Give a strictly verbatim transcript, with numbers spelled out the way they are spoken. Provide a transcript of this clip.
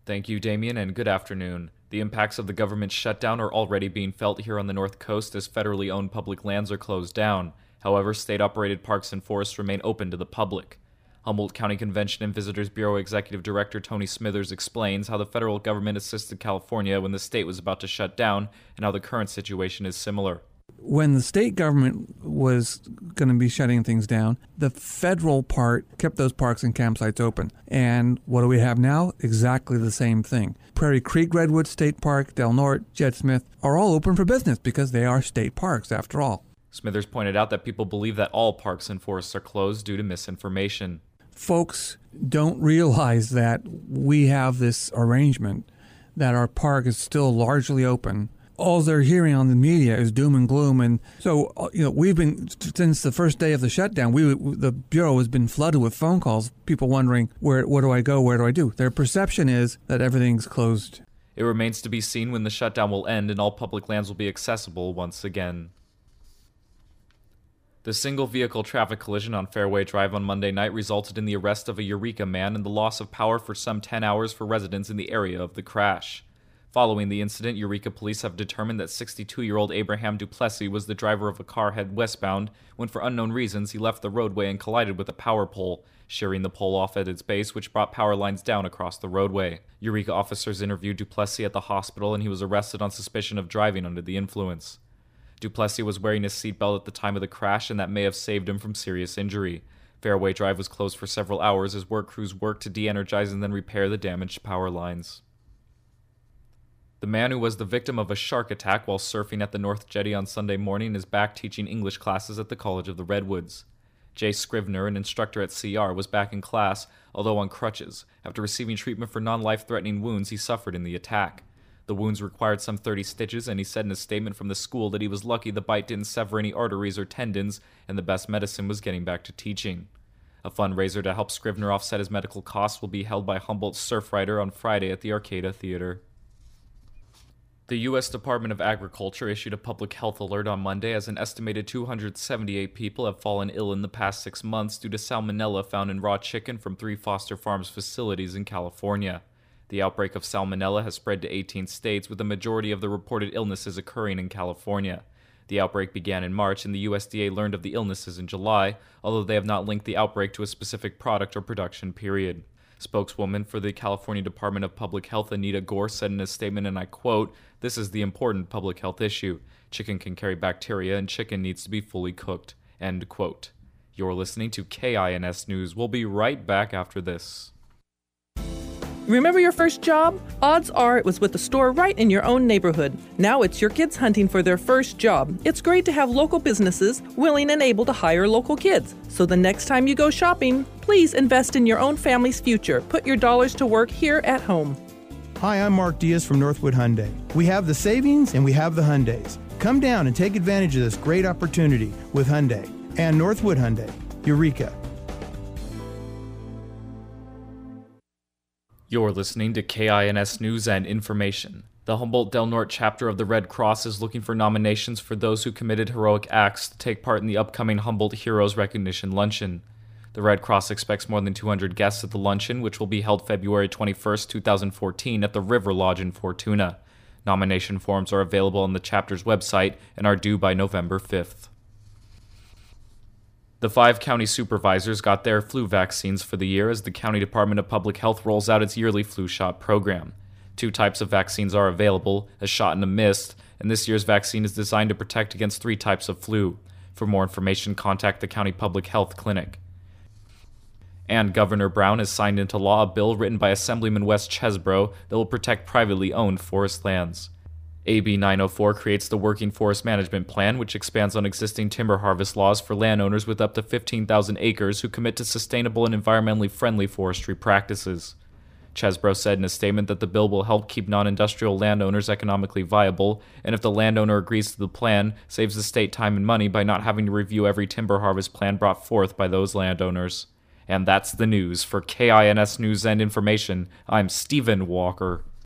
Thank you, Damien, and good afternoon. The impacts of the government shutdown are already being felt here on the North Coast as federally owned public lands are closed down. However, state-operated parks and forests remain open to the public. Humboldt County Convention and Visitors Bureau Executive Director Tony Smithers explains how the federal government assisted California when the state was about to shut down and how the current situation is similar. When the state government was going to be shutting things down, the federal part kept those parks and campsites open. And what do we have now? Exactly the same thing. Prairie Creek Redwood State Park, Del Norte, Jed Smith are all open for business because they are state parks after all. Smithers pointed out that people believe that all parks and forests are closed due to misinformation. Folks don't realize that we have this arrangement that our park is still largely open. All they're hearing on the media is doom and gloom, and so you know we've been since the first day of the shutdown. We the bureau has been flooded with phone calls, people wondering where where do I go, where do I do? Their perception is that everything's closed. It remains to be seen when the shutdown will end and all public lands will be accessible once again. The single-vehicle traffic collision on Fairway Drive on Monday night resulted in the arrest of a Eureka man and the loss of power for some ten hours for residents in the area of the crash. Following the incident, Eureka police have determined that sixty-two-year-old Abraham Duplessis was the driver of a car headed westbound when, for unknown reasons, he left the roadway and collided with a power pole, shearing the pole off at its base, which brought power lines down across the roadway. Eureka officers interviewed Duplessis at the hospital, and he was arrested on suspicion of driving under the influence. Duplessis was wearing his seatbelt at the time of the crash, and that may have saved him from serious injury. Fairway Drive was closed for several hours as work crews worked to de-energize and then repair the damaged power lines. The man who was the victim of a shark attack while surfing at the North Jetty on Sunday morning is back teaching English classes at the College of the Redwoods. Jay Scrivener, an instructor at C R, was back in class, although on crutches, after receiving treatment for non-life-threatening wounds he suffered in the attack. The wounds required some thirty stitches, and he said in a statement from the school that he was lucky the bite didn't sever any arteries or tendons, and the best medicine was getting back to teaching. A fundraiser to help Scrivener offset his medical costs will be held by Humboldt's Surfrider on Friday at the Arcata Theater. The U S Department of Agriculture issued a public health alert on Monday as an estimated two hundred seventy-eight people have fallen ill in the past six months due to salmonella found in raw chicken from three Foster Farms facilities in California. The outbreak of salmonella has spread to eighteen states, with the majority of the reported illnesses occurring in California. The outbreak began in March, and the U S D A learned of the illnesses in July, although they have not linked the outbreak to a specific product or production period. Spokeswoman for the California Department of Public Health, Anita Gore, said in a statement, and I quote, "This is the important public health issue. Chicken can carry bacteria, and chicken needs to be fully cooked." End quote. You're listening to K I N S News. We'll be right back after this. Remember your first job? Odds are it was with a store right in your own neighborhood. Now it's your kids hunting for their first job. It's great to have local businesses willing and able to hire local kids. So the next time you go shopping, please invest in your own family's future. Put your dollars to work here at home. Hi, I'm Mark Diaz from Northwood Hyundai. We have the savings and we have the Hyundais. Come down and take advantage of this great opportunity with Hyundai and Northwood Hyundai. Eureka. You're listening to K I N S News and Information. The Humboldt Del Norte chapter of the Red Cross is looking for nominations for those who committed heroic acts to take part in the upcoming Humboldt Heroes Recognition Luncheon. The Red Cross expects more than two hundred guests at the luncheon, which will be held February twenty-first, twenty fourteen at the River Lodge in Fortuna. Nomination forms are available on the chapter's website and are due by November fifth. The five county supervisors got their flu vaccines for the year as the County Department of Public Health rolls out its yearly flu shot program. Two types of vaccines are available, a shot and a mist, and this year's vaccine is designed to protect against three types of flu. For more information, contact the County Public Health Clinic. And Governor Brown has signed into law a bill written by Assemblyman Wes Chesbro that will protect privately owned forest lands. A B nine oh four creates the Working Forest Management Plan, which expands on existing timber harvest laws for landowners with up to fifteen thousand acres who commit to sustainable and environmentally friendly forestry practices. Chesbro said in a statement that the bill will help keep non-industrial landowners economically viable, and if the landowner agrees to the plan, saves the state time and money by not having to review every timber harvest plan brought forth by those landowners. And that's the news. For K I N S News and Information, I'm Stephen Walker.